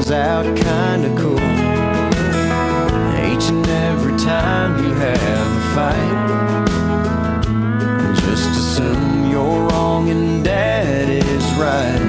turns out kinda cool. Each and every time you have a fight, just assume you're wrong and Dad is right.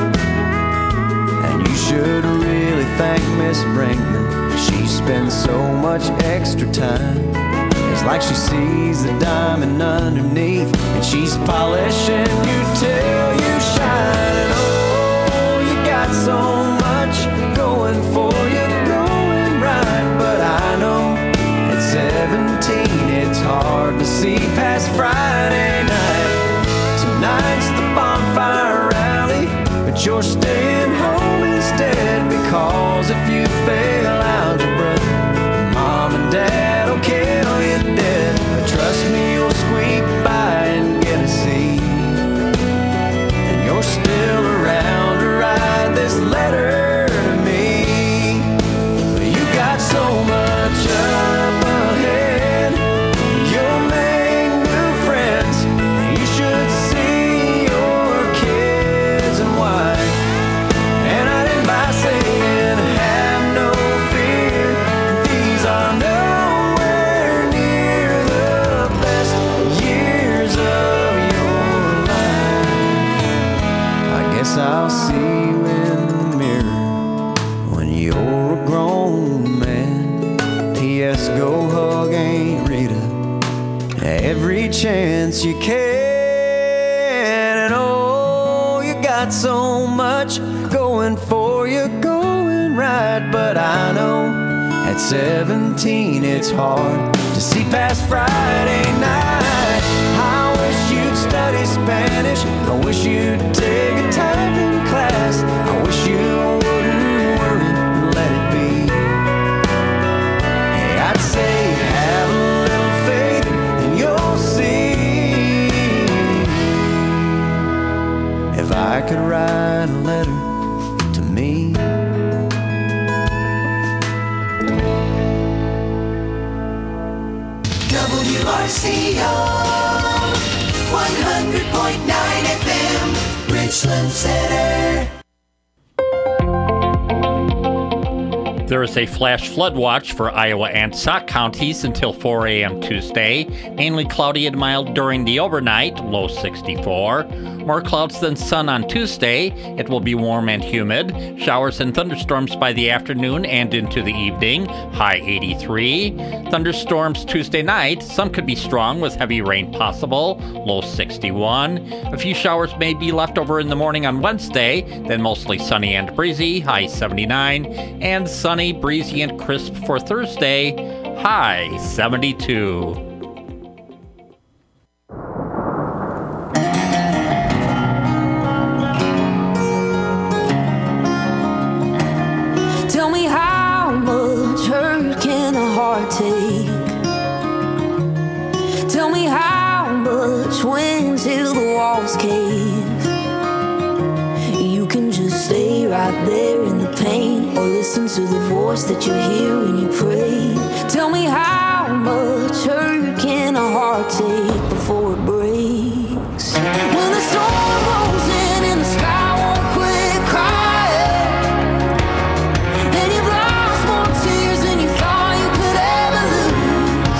And you should really thank Miss Brinkman. She spends so much extra time. It's like she sees the diamond underneath, and she's polishing you till you shine. And oh, you got so much going for you, going right. But I know at 17 it's hard to see past Friday night. Tonight's the bonfire rally, but you're staying home instead, because if you fail algebra, Mom and Dad will kill you dead. But trust me, you'll squeak by and get a C, and you're still around to write this letter to me. You got so much up ahead, you'll make new friends. You should see your kids and wife. And I end by saying, have no fear, these are nowhere near the best years of your life. I guess I'll see you in the mirror when you're a grown man. P.S. Go hug Aunt Rita every chance you can. And oh, you got so much going for you, going right. But I know at 17 it's hard to see past Friday night. I wish you'd study Spanish, I wish you'd take a typing class, I wish you wouldn't worry and let it be. Hey, I'd say have a little faith and you'll see. If I could write a letter to me. WRCO 100.9 FM, Richland Center. There is a flash flood watch for Iowa and Sauk counties until 4 a.m. Tuesday. Mainly cloudy and mild during the overnight, low 64. More clouds than sun on Tuesday. It will be warm and humid. Showers and thunderstorms by the afternoon and into the evening, high 83. Thunderstorms Tuesday night. Some could be strong with heavy rain possible, low 61. A few showers may be left over in the morning on Wednesday, then mostly sunny and breezy, high 79. And sunny, breezy, and crisp for Thursday, high 72. Tell me, how much hurt can a heart take? Tell me, how much when till the walls cave? You can just stay right there in the pain, or listen to the voice that you hear when you pray. Tell me, how much hurt can a heart take before it breaks? When the storm rolls in and the sky won't quit crying, and you've lost more tears than you thought you could ever lose.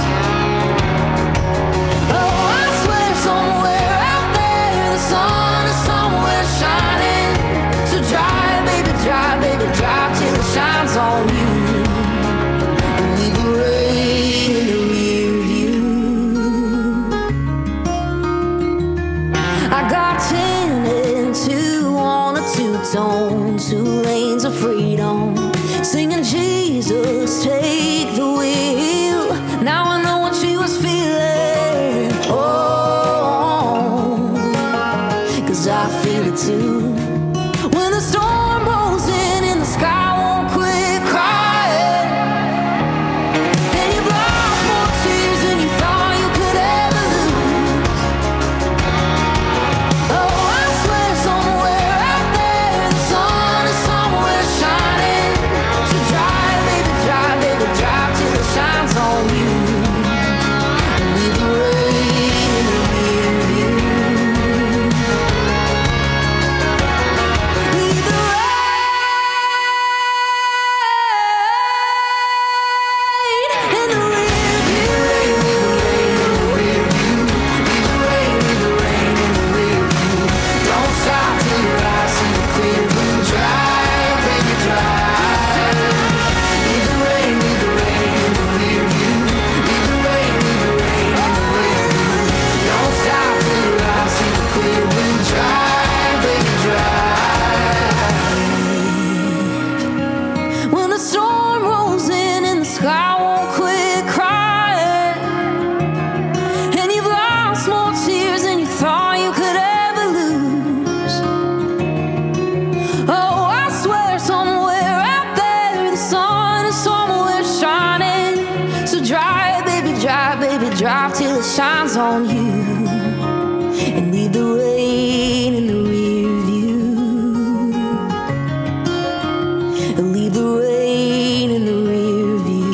Oh, I swear somewhere out there the sun is somewhere shining. So drive, baby, drive till it shines on you, and leave the rain in the rear view. I got 10 and 2 on a two-tone, 2 lanes of freedom, singing Jesus, take the wheel. Now I know what she was feeling, oh, 'cause I feel it too. When the storm rolls in and the sky won't quit crying, and you've lost more tears than you thought you could ever lose. Oh, I swear somewhere out there the sun is somewhere shining. So drive, baby, drive, baby, drive leave the rain in the rear view.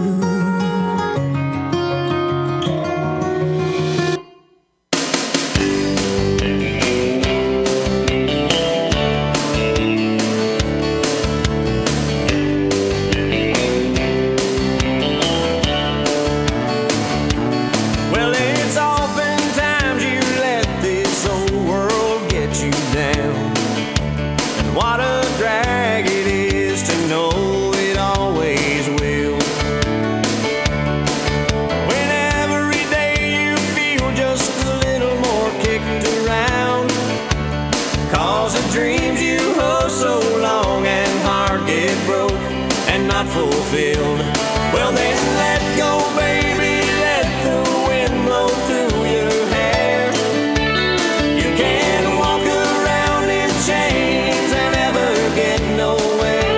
Well, it's oftentimes you let this old world get you down. And what a drag it is to know it always will. When every day you feel just a little more kicked around, 'cause the dreams you hold so long and hard get broke and not fulfilled. Well, then let go, baby, let the wind blow through your hair. You can't walk around in chains and ever get nowhere.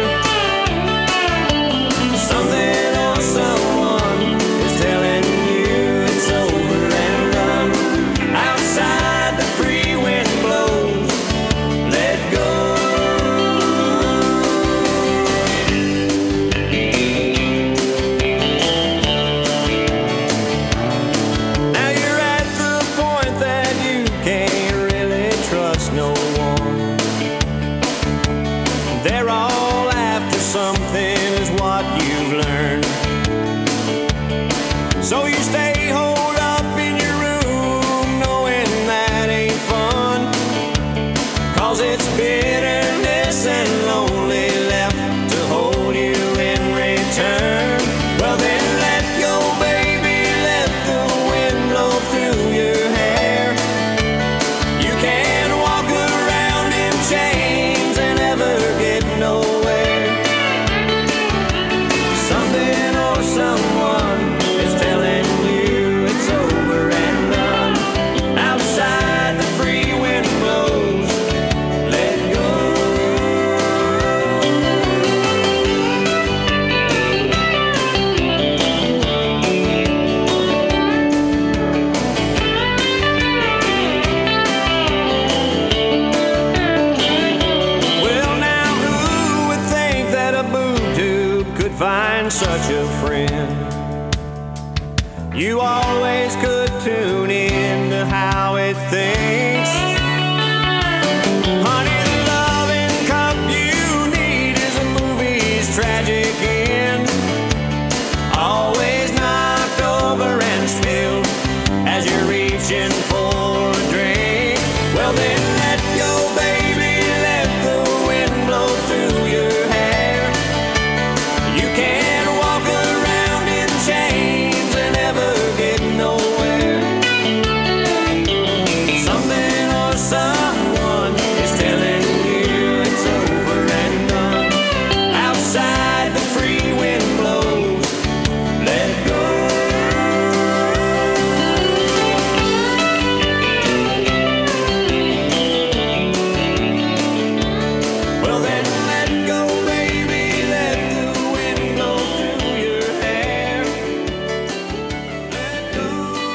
Something or someone is telling you it's over and done. Outside the free wind blows, let go. Now you're at the point that you can't really trust no one. They're all after something is what you've learned. So you stay holed up in your room knowing that ain't fun, 'cause it's bitterness and lonely left to hold you in return. Well, then let go, baby, let the wind blow through your hair. You can't walk around in chains and ever get nowhere. Something or someone is telling you it's over and done. Outside the free wind blows, let go. Well, now who would think that a boob tube could find such a friend? You always could tune in to how it thinks. Honey, the loving cup you need is a movie's tragic end. Always knocked over and spilled as you're reaching for a drink. Well, then let go, baby, let the wind blow through your hair. You can't walk around in chains and ever get nowhere. Something or someone is telling you it's over and done. Outside the free wind blows, let go. Well, then let go, baby, let the wind blow through your hair. Let go.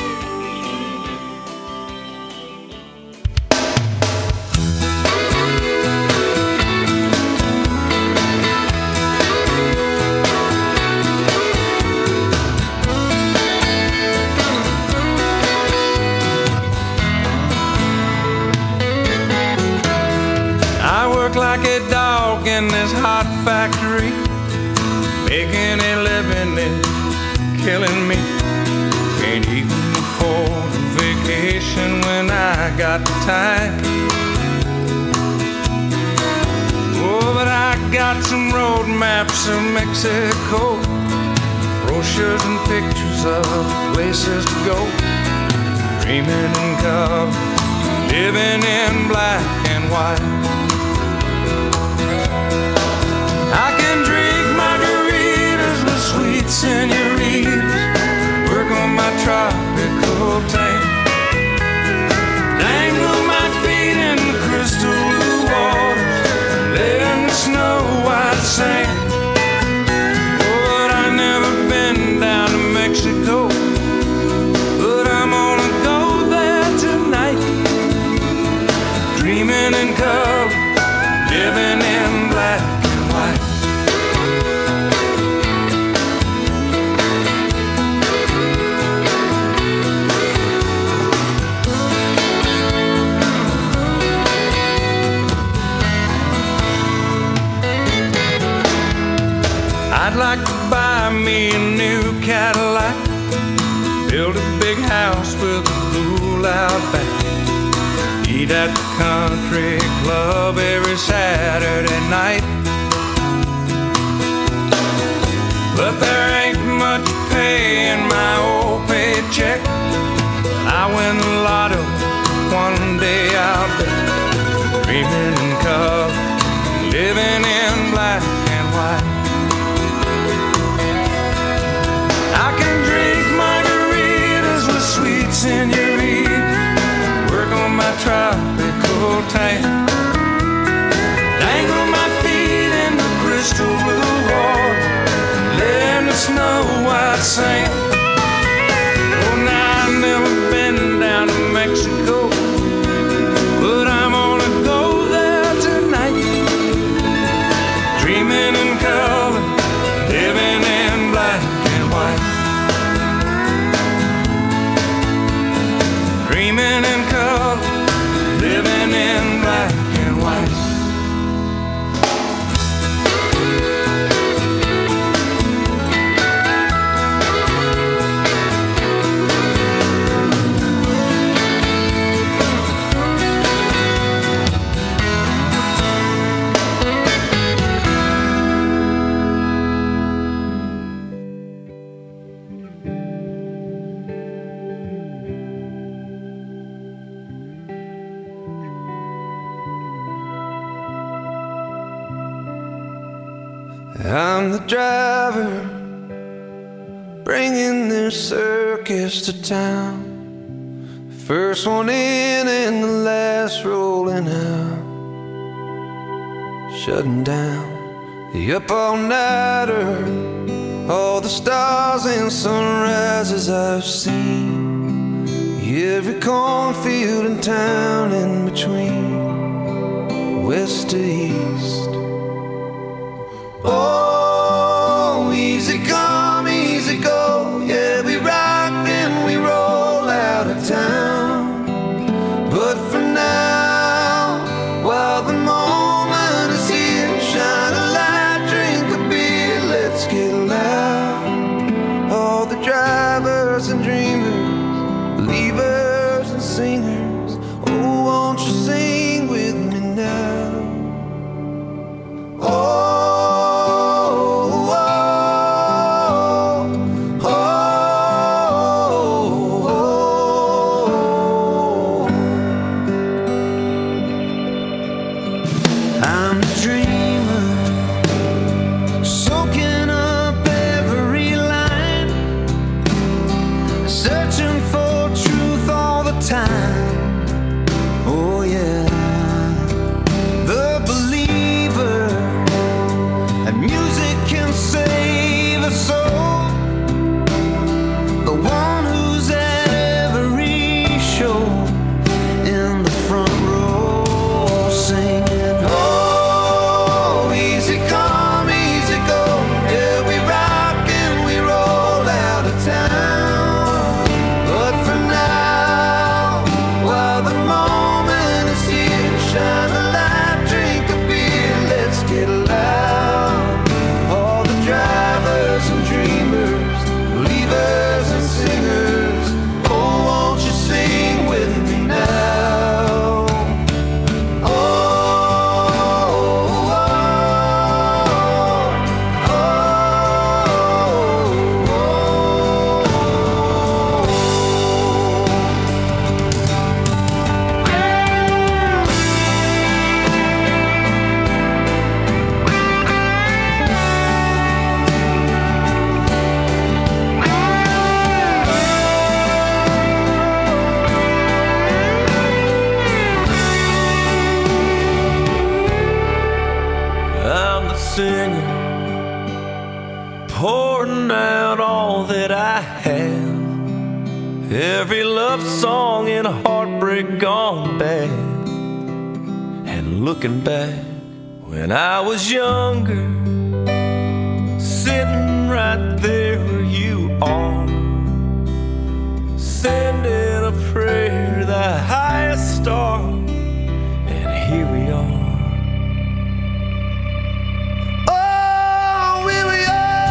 I work like a dog in this hot factory, making a living, it's killing me. Can't even afford a vacation when I got the time. Oh, but I got some road maps of Mexico, brochures and pictures of places to go. Dreaming in color, living in black and white. I can drink margaritas with sweet senoritas, work on my tropical tank, dangle my feet in the crystal blue waters, lay in the snow white sand. Oh, but I've never been down to Mexico, but I'm gonna go there tonight, dreaming in color, I'd like to buy me a new Cadillac, build a big house with a pool out back, eat at the country club every Saturday night. But there ain't much pay in my old paycheck. I win the lotto one day I'll be dreaming in color, living in black and white. I can drink margaritas with sweet senorita, work on my tropical tan, dangle my feet in the crystal blue water, lay in the snow white sand. Oh, now I've never been down to Mexico, but I'm gonna go there tonight, dreaming in color, living in black and white. Dreaming in color, living in black and white. I'm the driver, bringing this circus to town. First one in and the last rolling out, shutting down the up all-nighter, all the stars and sunrises I've seen, every cornfield and town in between, west to east. Oh, easy come, easy go, yeah, we rock and we roll out of town. But for now, while the moment is here, shine a light, drink a beer, let's get loud. All the drivers and dreamers, believers and singers, oh, won't you sing with me now? Oh, pouring out all that I have, every love song and a heartbreak gone bad. And looking back when I was younger, sitting right there where you are, sending a prayer to the highest star, and here we are. Oh, here we are.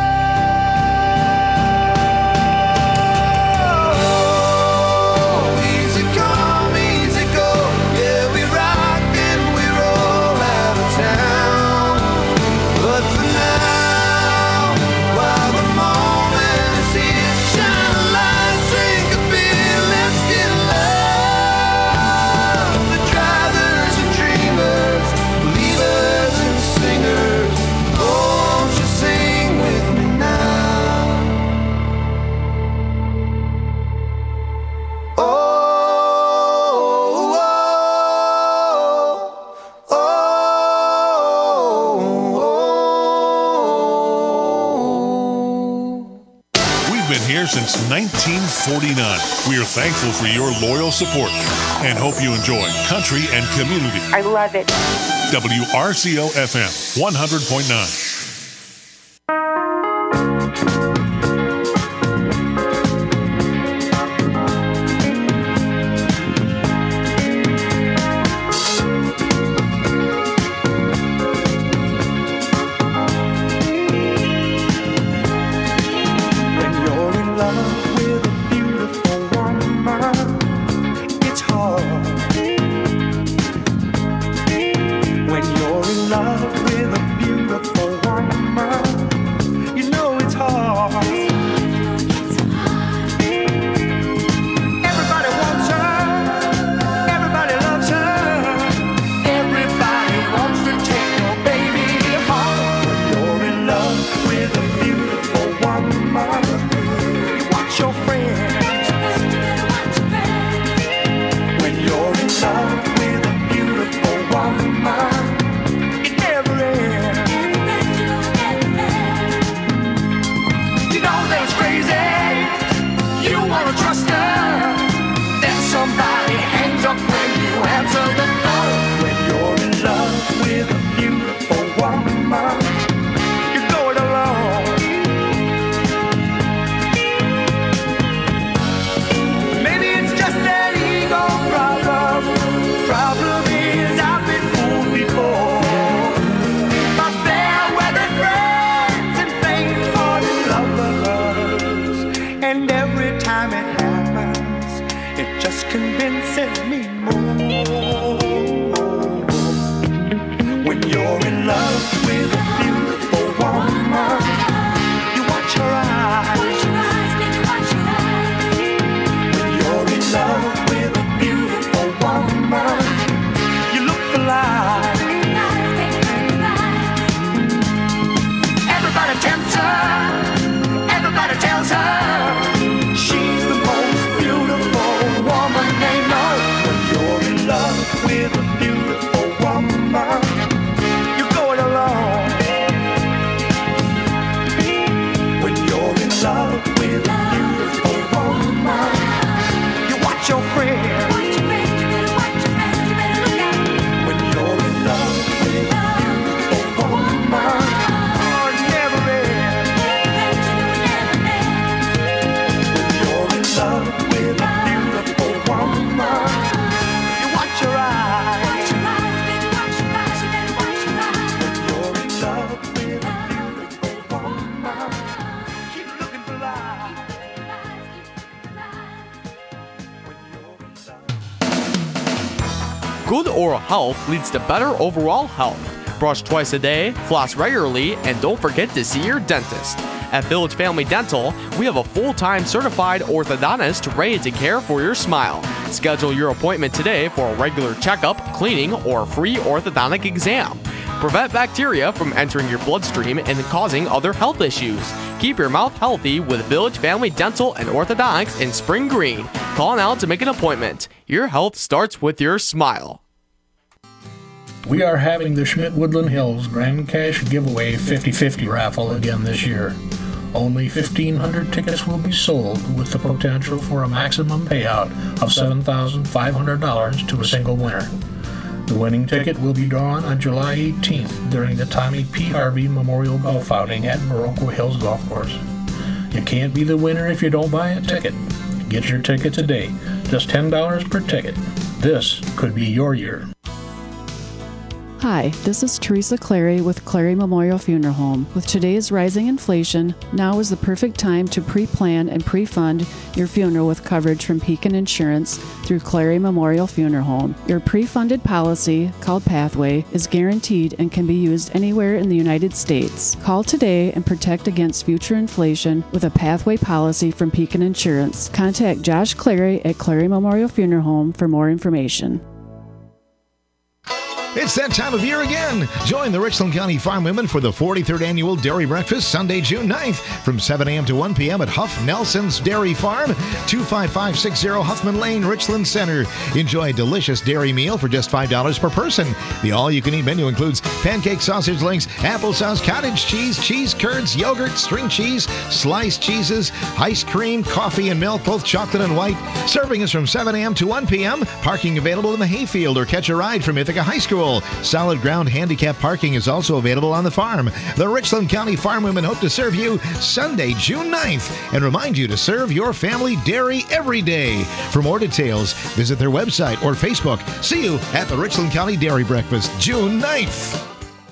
been here since 1949. We are thankful for your loyal support and hope you enjoy country and community. I love it. WRCO FM 100.9. Good oral health leads to better overall health. Brush twice a day, floss regularly, and don't forget to see your dentist. At Village Family Dental, we have a full-time certified orthodontist ready to care for your smile. Schedule your appointment today for a regular checkup, cleaning, or free orthodontic exam. Prevent bacteria from entering your bloodstream and causing other health issues. Keep your mouth healthy with Village Family Dental and Orthodontics in Spring Green. Call now to make an appointment. Your health starts with your smile. We are having the Schmidt Woodland Hills Grand Cash Giveaway 50-50 raffle again this year. Only 1,500 tickets will be sold with the potential for a maximum payout of $7,500 to a single winner. The winning ticket will be drawn on July 18th during the Tommy P. Harvey Memorial Golf Outing at Baroque Hills Golf Course. You can't be the winner if you don't buy a ticket. Get your ticket today, just $10 per ticket. This could be your year. Hi, this is Teresa Clary with Clary Memorial Funeral Home. With today's rising inflation, now is the perfect time to pre-plan and pre-fund your funeral with coverage from Pekin Insurance through Clary Memorial Funeral Home. Your pre-funded policy, called Pathway, is guaranteed and can be used anywhere in the United States. Call today and protect against future inflation with a Pathway policy from Pekin Insurance. Contact Josh Clary at Clary Memorial Funeral Home for more information. It's that time of year again. Join the Richland County Farm Women for the 43rd Annual Dairy Breakfast, Sunday, June 9th, from 7 a.m. to 1 p.m. at Huff Nelson's Dairy Farm, 25560 Huffman Lane, Richland Center. Enjoy a delicious dairy meal for just $5 per person. The all-you-can-eat menu includes pancake sausage links, applesauce, cottage cheese, cheese curds, yogurt, string cheese, sliced cheeses, ice cream, coffee, and milk, both chocolate and white. Serving is from 7 a.m. to 1 p.m. Parking available in the hayfield or catch a ride from Ithaca High School. Solid ground handicap parking is also available on the farm. The Richland County Farm Women hope to serve you Sunday, June 9th, and remind you to serve your family dairy every day. For more details, visit their website or Facebook. See you at the Richland County Dairy Breakfast, June 9th.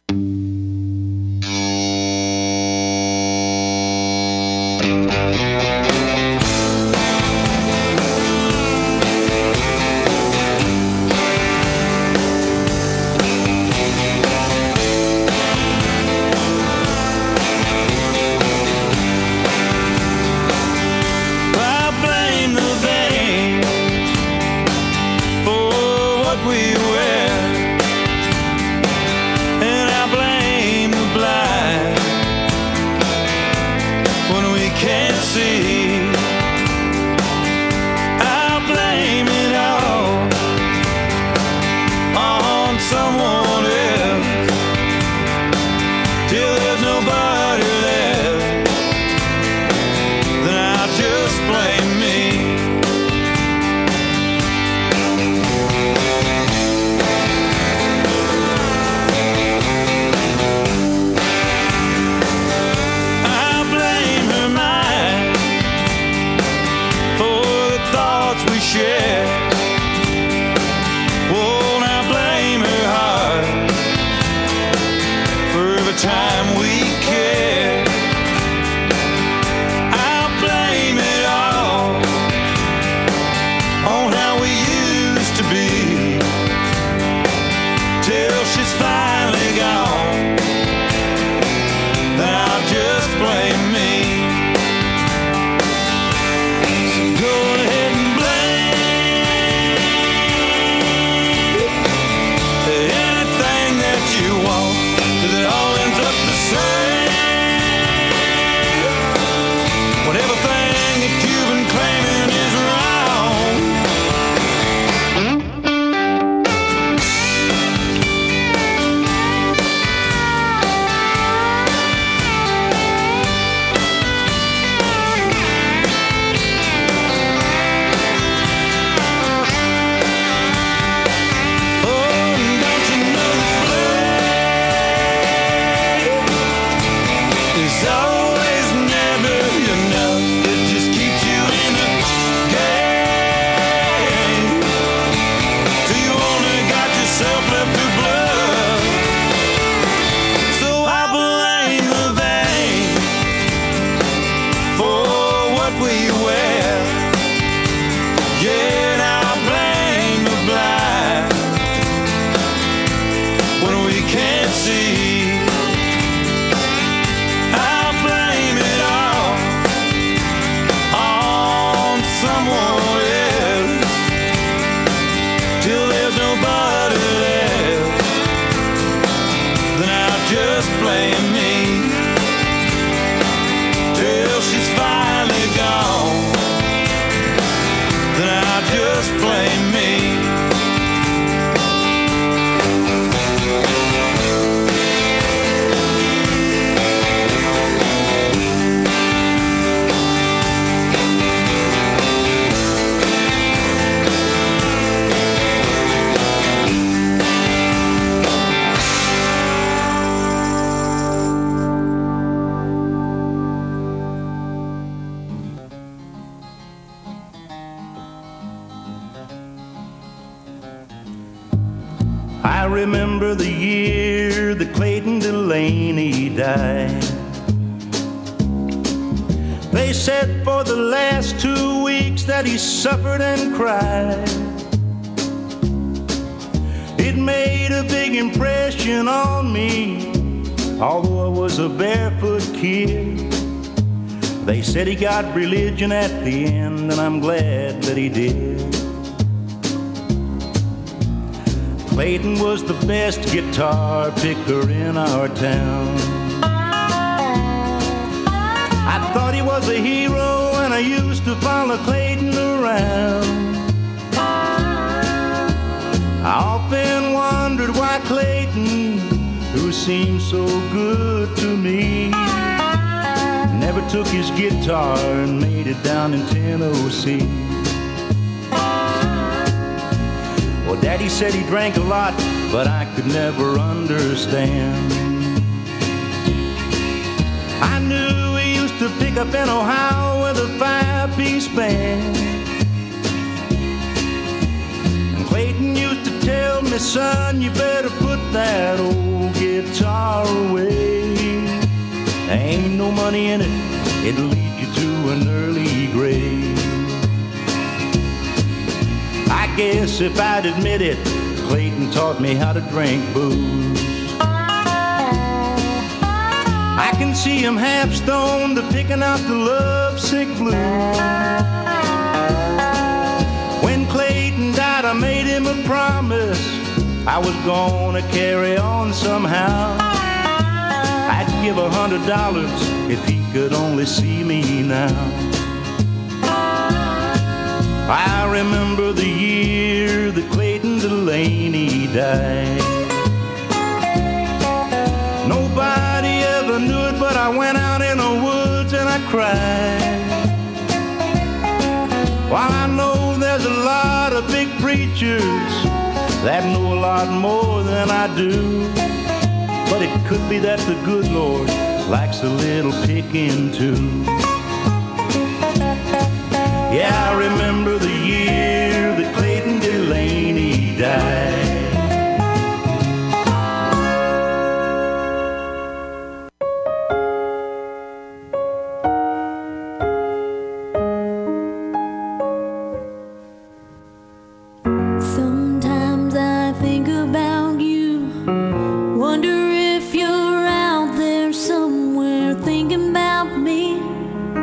I remember the year that Clayton Delaney died. They said for the last 2 weeks that he suffered and cried. It made a big impression on me, although I was a barefoot kid. They said he got religion at the end, and I'm glad that he did. Clayton was the best guitar picker in our town. I thought he was a hero, and I used to follow Clayton around. I often wondered why Clayton, who seemed so good to me, never took his guitar and made it down in Tennessee. Well, Daddy said he drank a lot, but I could never understand. I knew he used to pick up in Ohio with a 5-piece band. And Clayton used to tell me, son, you better put that old guitar away. There ain't no money in it, it'll lead you to an early grave. I guess if I'd admit it, Clayton taught me how to drink booze. I can see him half stoned, picking out the lovesick blues. When Clayton died, I made him a promise I was gonna carry on somehow. I'd give $100 if he could only see me now. I remember the year that Clayton Delaney died. Nobody ever knew it, but I went out in the woods and I cried. While I know there's a lot of big preachers that know a lot more than I do, but it could be that the good Lord likes a little picking too. Yeah, I remember the year that Clayton Delaney died. Sometimes I think about you, wonder if you're out there somewhere thinking about me.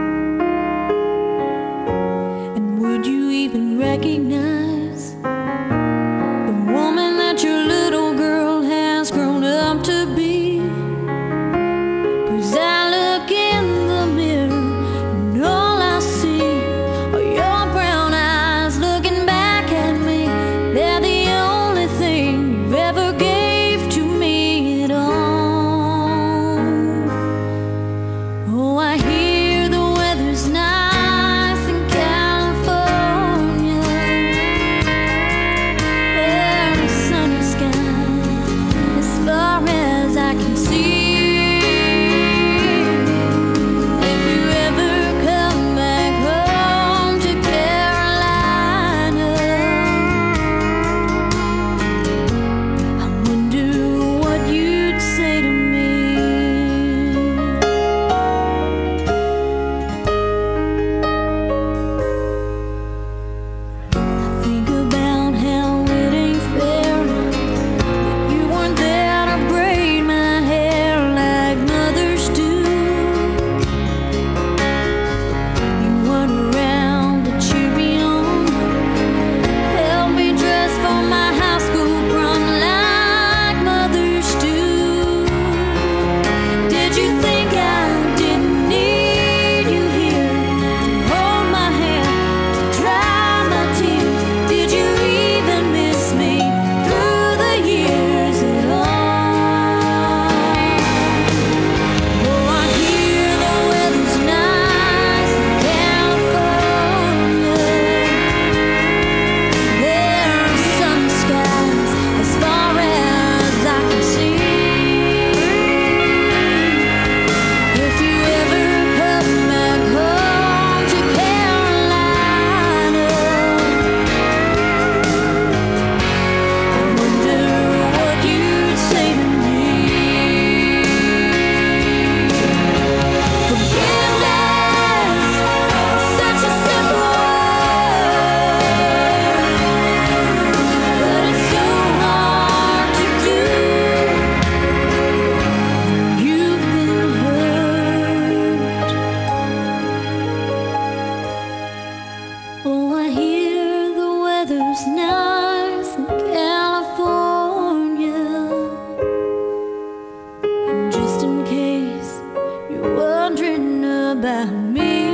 about me.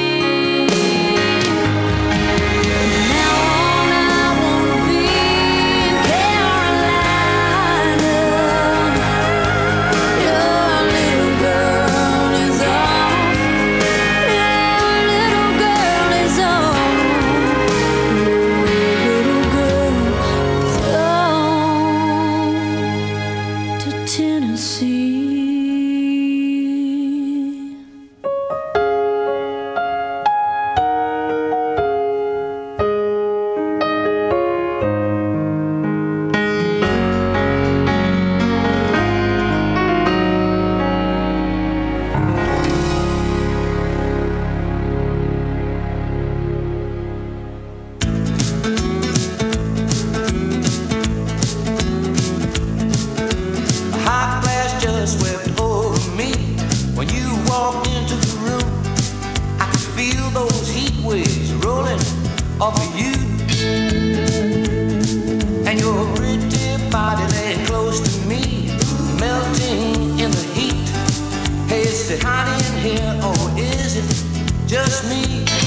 Now on I wanna be in Carolina. Your little girl is off. Your little girl is off. Little girl is off to Tennessee. A hot blast just swept over me. When you walked into the room, I could feel those heat waves rolling off of you. And your pretty body lay close to me, melting in the heat. Hey, is it hot in here or is it just me?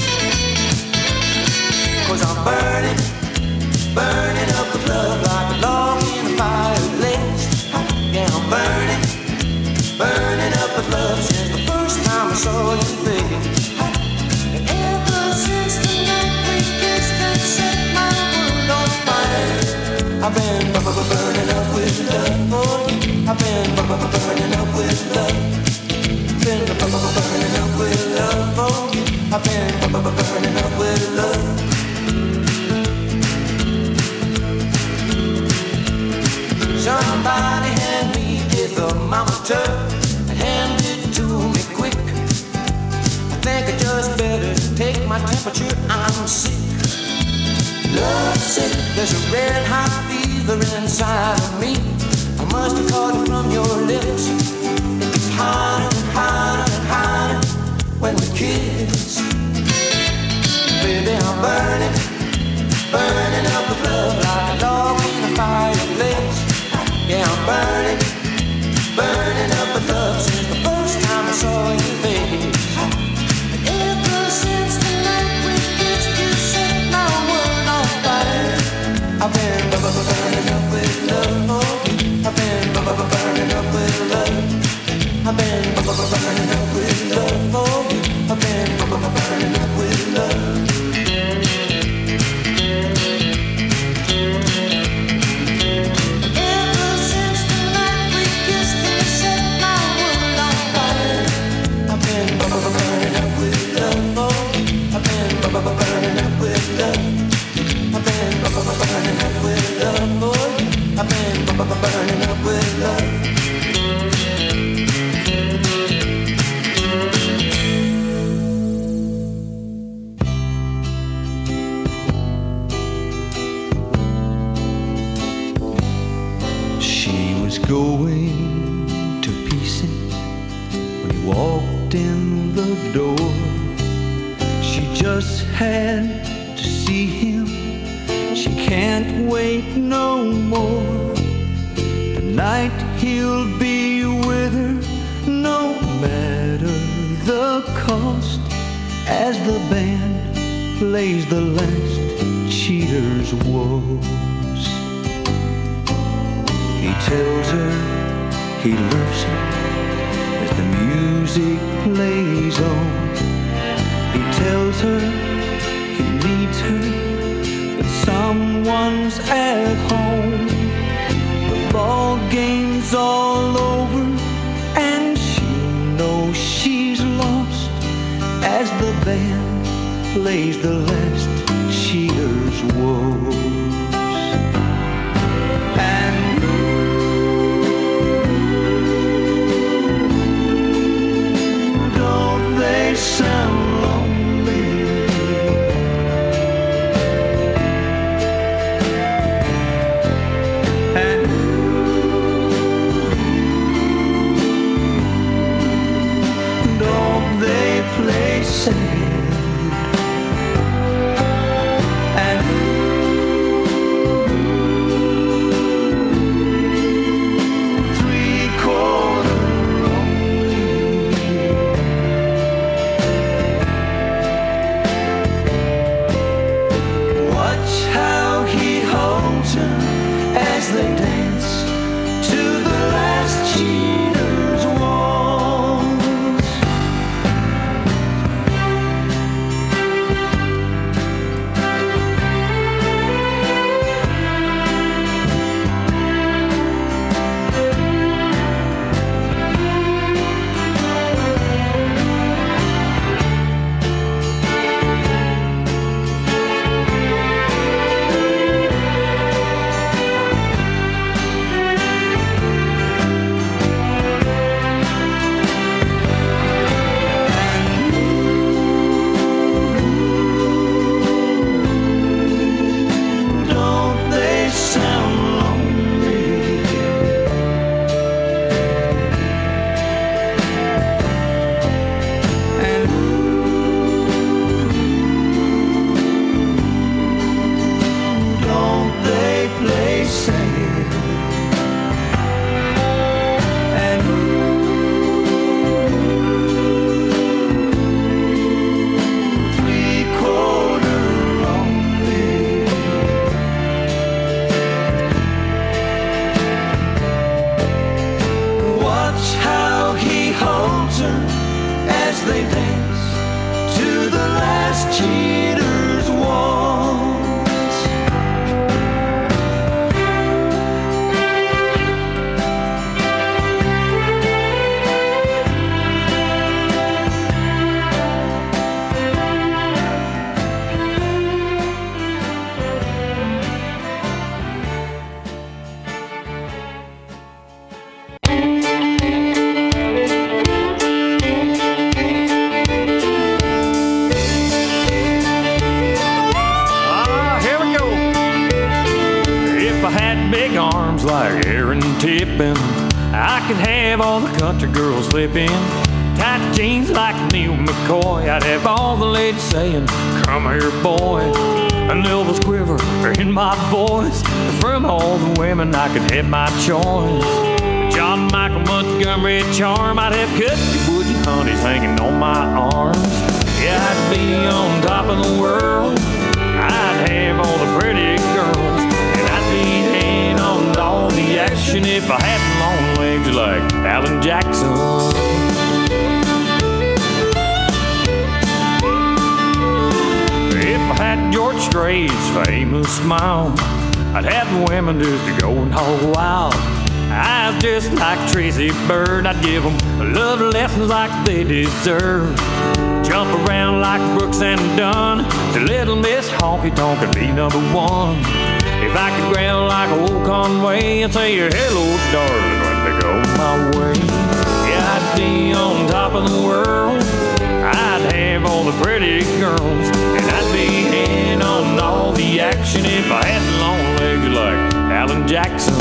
'Cause I'm burning, burning up with love like a log in a fireplace. Yeah, I'm burning, burning up with love since the first time I saw your face. And ever since the night we kissed and set my world on fire, I've been burning up with love for you. I've been burning up with love. Been burning up with love for you. I've been burning up with love. Somebody hand me a thermometer and hand it to me quick. I think I just better take my temperature. I'm sick, love sick. There's a red hot fever inside of me. I must have caught it from your lips. It gets hotter and hotter and hotter when we kiss. Baby, I'm burning, burning up with love like a dog in a fireplace. Yeah, I'm burning, burning up with love since the first time I saw your face. And ever since the night we kissed, you set my world on fire. I've been burning up with love for you. I've been burning up with love. I've been burning up with love for you. I've been burning up with love. Burning up with love. I've been burning up with love for you. I've been burning up with love. She was going to pieces when he walked in the door. She just had to see him. She can't wait no more. Tonight he'll be with her, no matter the cost. As the band plays the last cheater's woes, he tells her he loves her as the music plays on. He tells her he needs her, but someone's at home. The ball game's all over, and she knows she's lost as the band plays the last cheer's woes. And don't they sound lonely? And don't they play sad? they dance to the last cheater's waltz. Like Aaron Tippin, I could have all the country girls flipping. Tight jeans like Neil McCoy, I'd have all the ladies saying, "Come here, boy." An Elvis quiver in my voice. From all the women, I could have my choice. John Michael Montgomery charm, I'd have Cutty Woody honeys hanging on my arms. Yeah, I'd be on top of the world. I'd have all the pretty girls, and I'd be in on all the action if I had long legs like Alan Jackson. If I had George Strait's famous smile, I'd have the women just going all wild. Eyes just like Tracy Bird, I'd give them love lessons like they deserve. Jump around like Brooks and Dunn, the Little Miss Honky Tonk could be number one. If I could growl like old Conway and say hello, darling, when they go my way. Yeah, I'd be on top of the world. I'd have all the pretty girls, and I'd be in on all the action if I had long legs like Alan Jackson.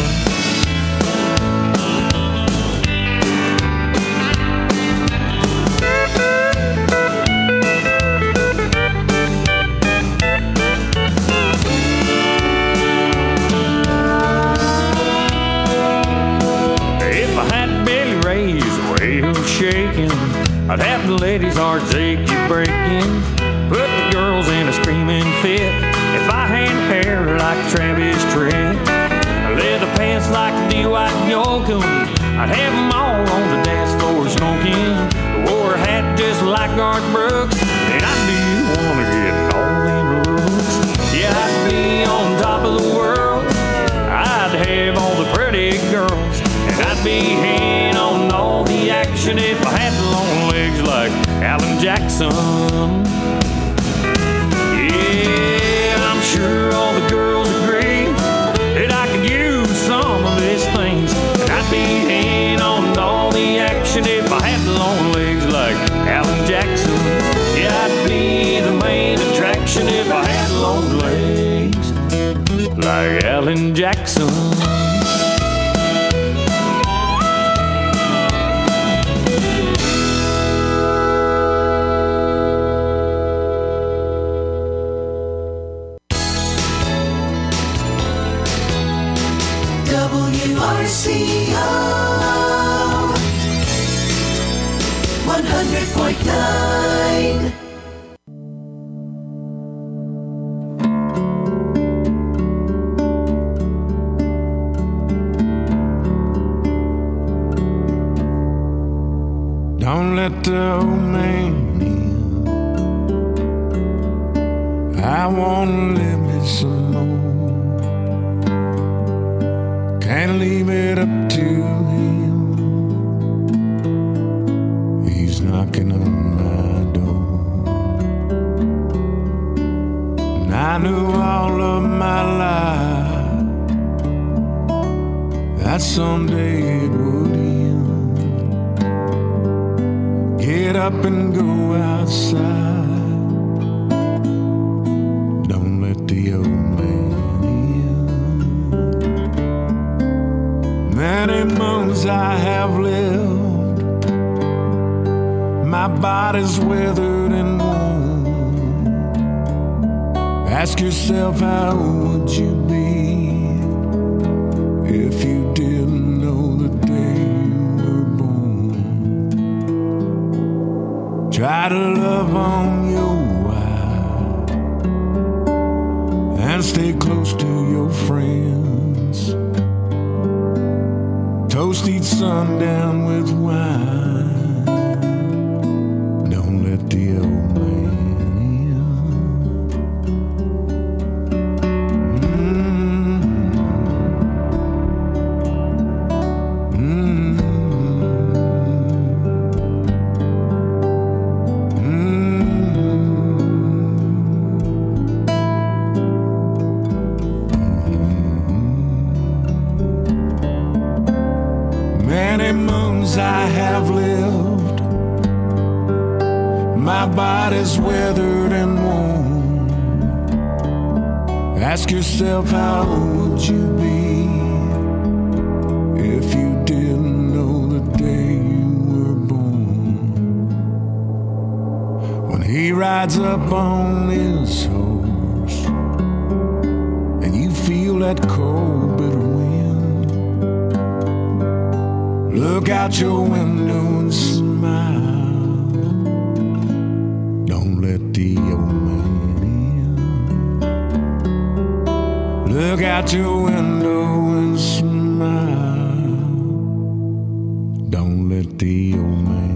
Shaking, I'd have the ladies' hearts achy breaking, put the girls in a screaming fit. If I had hair like Travis Tritt, leather pants like D.Y. Yoakam, I'd have them all on the dance floor smoking. Wore a hat just like Garth Brooks, and I'd be the one to get all them looks. Yeah, I'd be on top of the world. I'd have all the pretty girls, and I'd be in on all the action if I had long legs like Alan Jackson. Yeah, I'm sure all the girls agree that I could use some of these things, and I'd be in on all the action if I had long legs like Alan Jackson. Yeah, I'd be the main attraction if I had long legs like Alan Jackson. WRCO 100.9. Don't let the old man in. I wanna live me some more. Can't leave it up to him. He's knocking on my door. And I knew all of my life that someday it would end. Get up and go outside. Don't let the old man in. Many months I have lived. My body's withered and worn. Ask yourself, how would you be if you didn't know the day you were born? Try to love on your wife and stay close to your friends. Toast each sundown with wine. My body's weathered and worn. Ask yourself, how would you be if you didn't know the day you were born? When he rides up on his horse and you feel that cold, bitter wind, look out your window and smile. Don't let the old man in. Look out your window and smile. Don't let the old man in.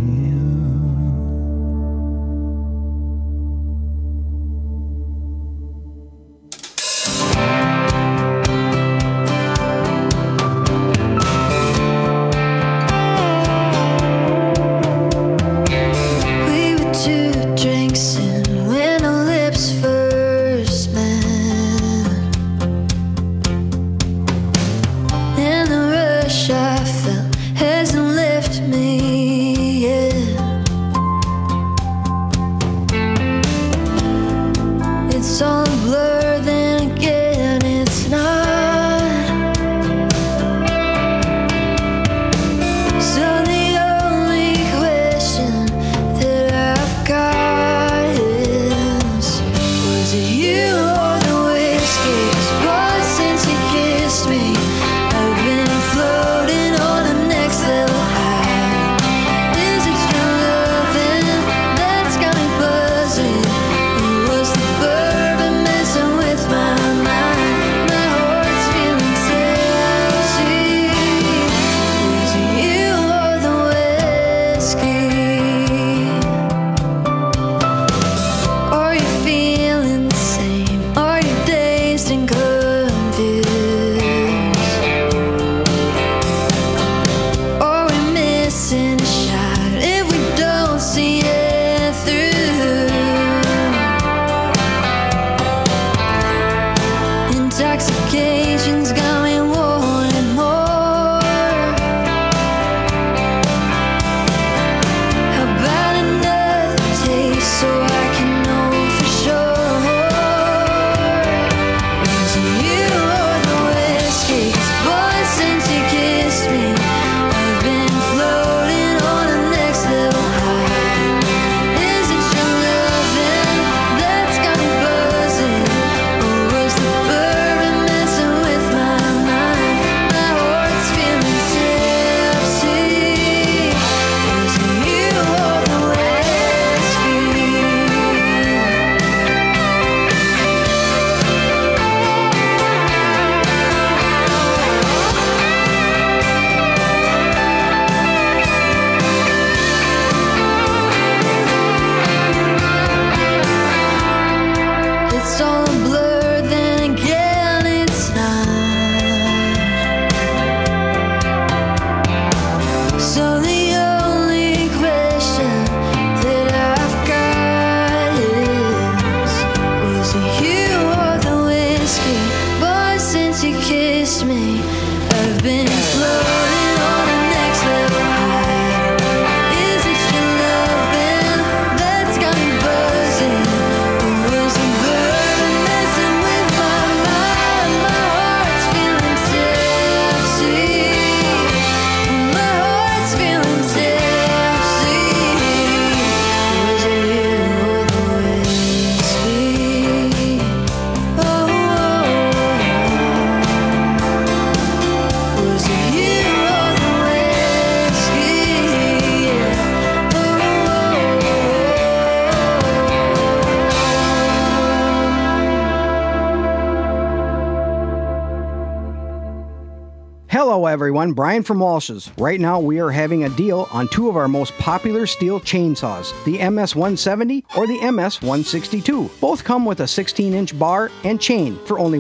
Hello everyone, Brian from Walsh's. Right now we are having a deal on two of our most popular Stihl chainsaws, the MS-170 or the MS-162. Both come with a 16-inch bar and chain for only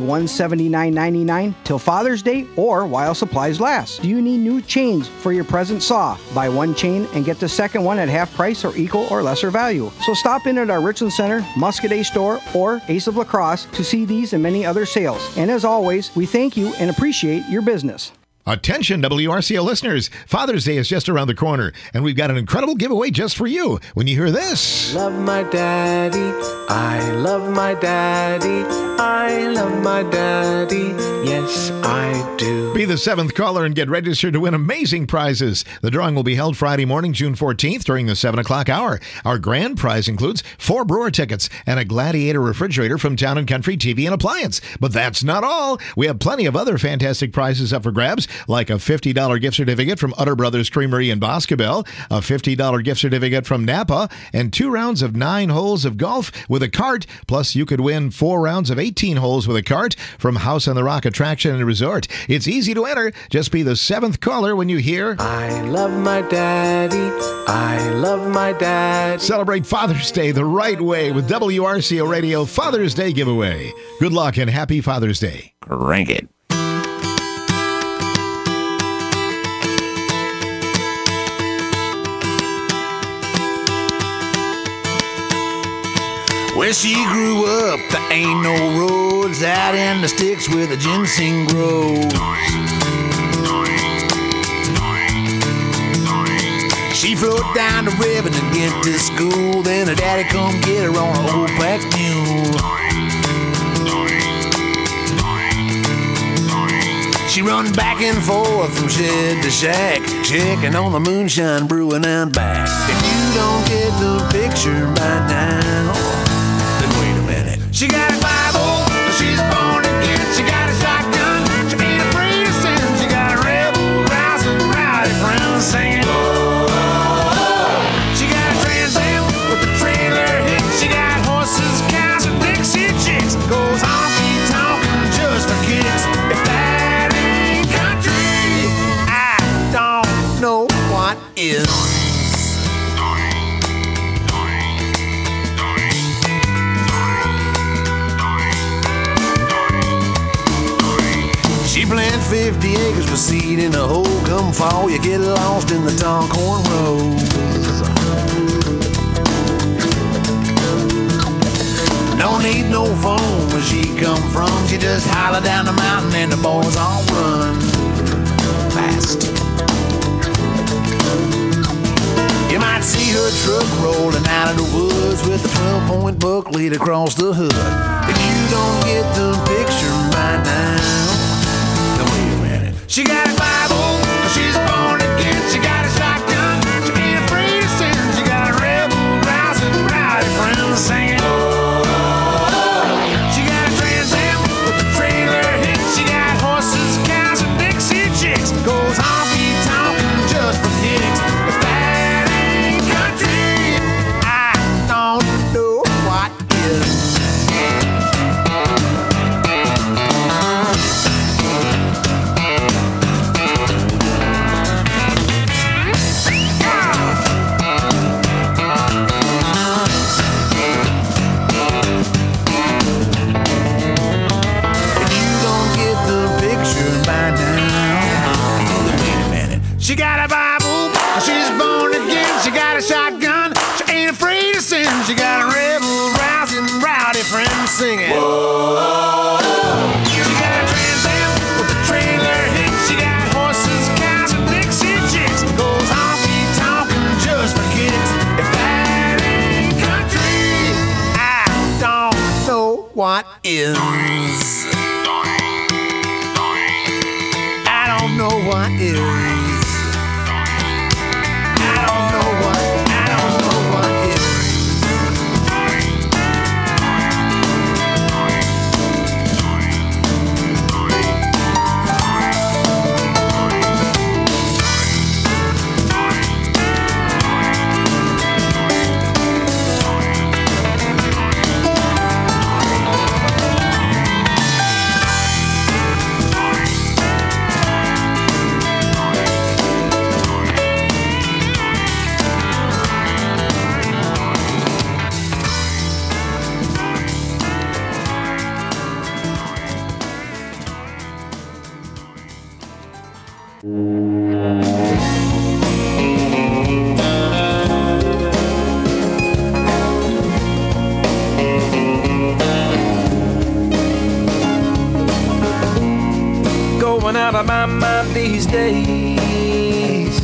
$179.99 till Father's Day or while supplies last. Do you need new chains for your present saw? Buy one chain and get the second one at half price or equal or lesser value. So stop in at our Richland Center, Muscadet store, or Ace of La Crosse to see these and many other sales. And as always, we thank you and appreciate your business. Attention WRCO listeners, Father's Day is just around the corner, and we've got an incredible giveaway just for you when you hear this. Love my daddy, I love my daddy, I love my daddy, yes I do. Be the 7th caller and get registered to win amazing prizes. The drawing will be held Friday morning, June 14th during the 7 o'clock hour. Our grand prize includes 4 brewer tickets and a Gladiator refrigerator from Town & Country TV and Appliance. But that's not all. We have plenty of other fantastic prizes up for grabs, like a $50 gift certificate from Utter Brothers Creamery in Boscobel, a $50 gift certificate from Napa, and 2 rounds of 9 holes of golf with a cart. Plus, you could win 4 rounds of 18 holes with a cart from House on the Rock Attraction and Resort. It's easy to enter. Just be the 7th caller when you hear, I love my daddy, I love my dad. Celebrate Father's Day the right way with WRCO Radio Father's Day giveaway. Good luck and happy Father's Day. Crank it. Where she grew up, there ain't no roads out in the sticks where the ginseng grows. She float down the river to get to school, then her daddy come get her on an old pack mule. She run back and forth from shed to shack, checking on the moonshine brewing out back. If you don't get the picture by now, she got a Bible, she's born again. She got a shotgun, she ain't afraid of sin. She got a rebel, rousing, rowdy friends singing. She got a Trans Am with the trailer hitch. She got horses, cows, and Dixie chicks. Goes honky tonkin' just for kicks. If that ain't country, I don't know what is. She planted 50 acres with seed in a hole. Come fall, you get lost in the tall corn rows. Don't need no phone where she come from. She just holler down the mountain and the boys all run fast. You might see her truck rolling out of the woods with a 12-point buck lead across the hood. If you don't get the picture by now, she got a Bible, she's born again. She got a shotgun, she ain't afraid of sin. She got a rebel, rousing, rowdy friends singing. She got a Trans Am with the trailer hitch. She got horses, cows, and Dixie chicks. Goes honky tonkin' just for kicks. If that ain't country, I don't know what is. She got a Bible, she's born again. She got a shotgun, she ain't afraid of sin. She got a rebel, rousing, rowdy friends singing. Whoa. She got a Trans Am with a trailer hitch. She got horses, cows, and Dixie chicks. Goes honky tonkin' just for kicks. If that ain't country, I don't know what is. I don't know what is. going out of my mind these days,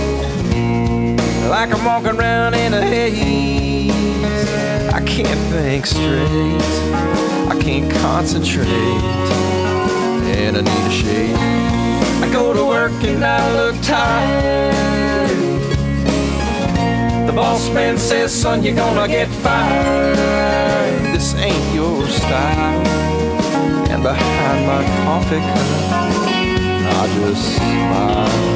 like I'm walking around in a haze. I can't think straight, I can't concentrate, and I need a shade. I go to work and I look tired. The boss man says, son, you're gonna get fired. This ain't your style. And behind my coffee cup, I just smile.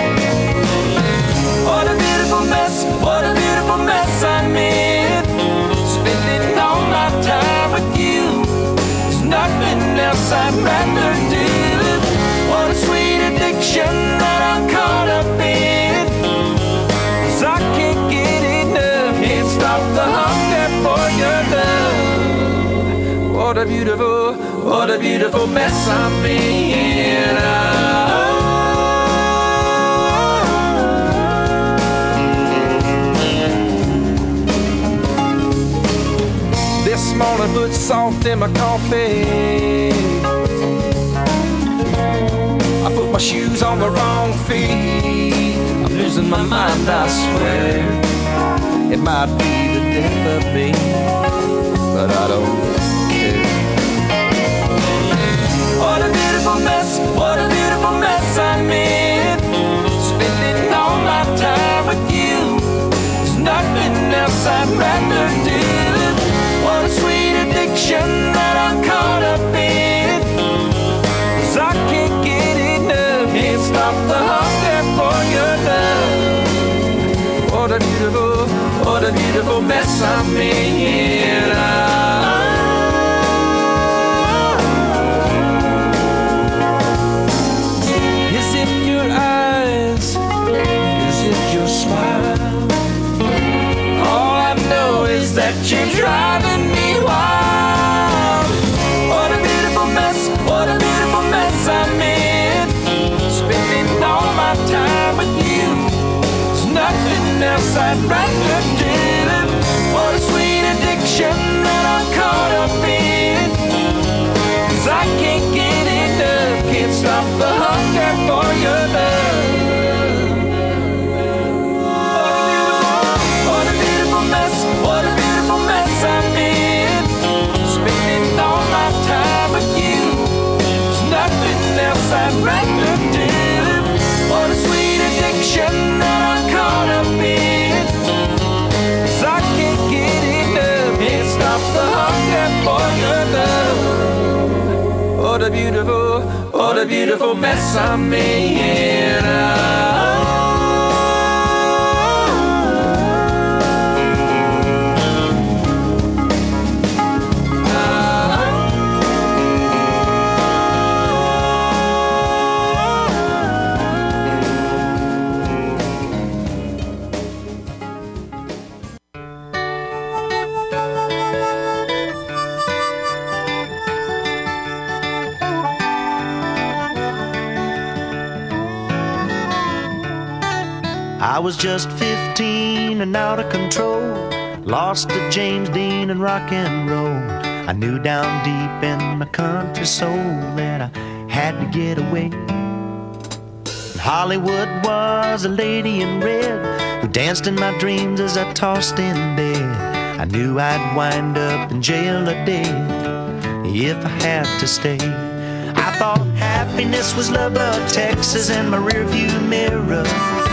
What a beautiful mess, what a beautiful mess I made. Spending all my time with you, there's nothing else I'd rather do. What a sweet addiction that I'm caught up in, 'cause I can't get enough, can't stop the hunger for your love. What a beautiful mess I'm in. This morning put salt in my coffee. I put my shoes on the wrong feet. I'm losing my mind, I swear. It might be the death of me, but I don't care. What a beautiful mess, what a beautiful mess I'm in. Spending all my time with you, there's nothing else I'd rather do. What a sweet addiction that I'm caught up in, 'cause I can't get enough, can't stop the hunger for your love. What a beautiful mess I'm in. Is it your eyes? Is it your smile? All I know is that you're driving me wild. What a beautiful mess, what a beautiful mess I'm in. Spending all my time with you, there's nothing else I'd rather do. What a sweet addiction that I'm caught up in, 'cause I can't get enough, can't stop the hunger for your love. What a beautiful mess, what a beautiful mess I'm in. Spending all my time with you, there's nothing else I'd rather do. What a sweet addiction that I'm caught up in, 'cause I can't get enough, can't stop the hunger for your love. What a beautiful mess I'm in. I was just 15 and out of control, lost to James Dean and rock and roll. I knew down deep in my country soul that I had to get away. Hollywood was a lady in red who danced in my dreams as I tossed in bed. I knew I'd wind up in jail or dead if I had to stay. I thought happiness was Lubbock, Texas, in my rearview mirror.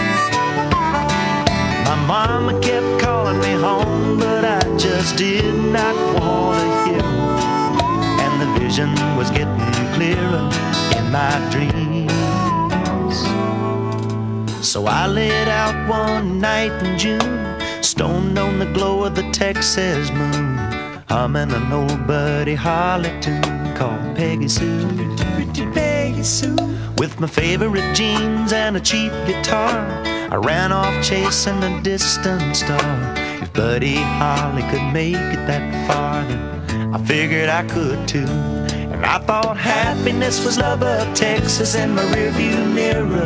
My mama kept calling me home, but I just did not want to hear her. And the vision was getting clearer in my dreams. So I lit out one night in June, stoned on the glow of the Texas moon, humming an old Buddy Holly tune called Peggy Sue. Peggy Sue. With my favorite jeans and a cheap guitar, I ran off chasing a distant star. If Buddy Holly could make it that far, then I figured I could too. And I thought happiness was Lubbock, Texas, in my rearview mirror.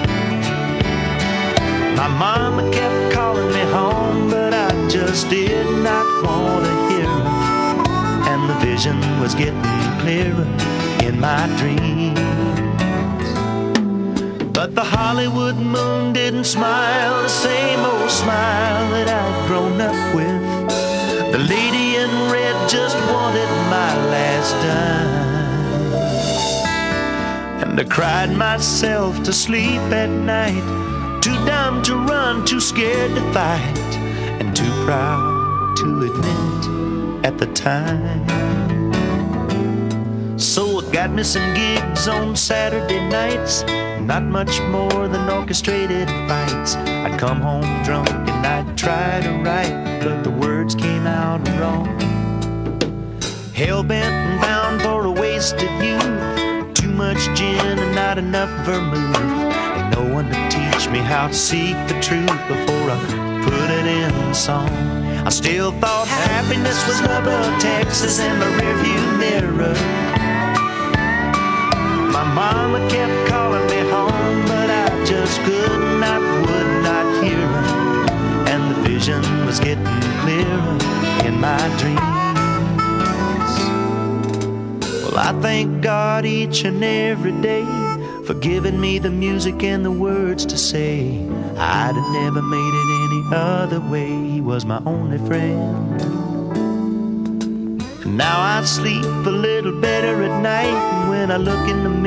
My mama kept calling me home, but I just did not want to hear her. And the vision was getting clearer in my dreams. The Hollywood moon didn't smile the same old smile that I'd grown up with. The lady in red just wanted my last dime. And I cried myself to sleep at night, too dumb to run, too scared to fight, and too proud to admit at the time. So I got me some gigs on Saturday nights, not much more than orchestrated fights. I'd come home drunk and I'd try to write, but the words came out wrong. Hell-bent and bound for a wasted youth, too much gin and not enough vermouth, and no one to teach me how to seek the truth before I put it in song. I still thought happiness was Lubbock, Texas, and my rearview mirror. My mama kept calling me home, but I just could not, would not hear her. And the vision was getting clearer in my dreams. Well, I thank God each and every day for giving me the music and the words to say. I'd have never made it any other way. He was my only friend. And now I sleep a little better at night when I look in the mirror.